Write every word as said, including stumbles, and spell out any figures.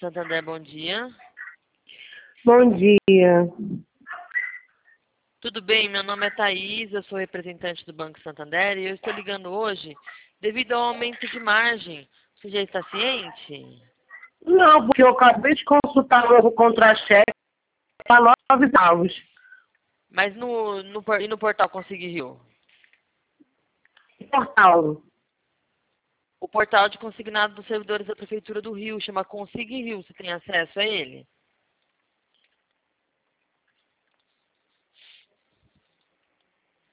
Santander, bom dia. Bom dia. Tudo bem, meu nome é Thaís, eu sou representante do Banco Santander e eu estou ligando hoje devido ao aumento de margem. Você já está ciente? Não, porque eu acabei de consultar o novo contra-cheque para nove centavos. Mas no, no, por- e no portal Consig Rio? Portal. O portal de consignado dos servidores da Prefeitura do Rio chama Consig Rio. Você tem acesso a ele?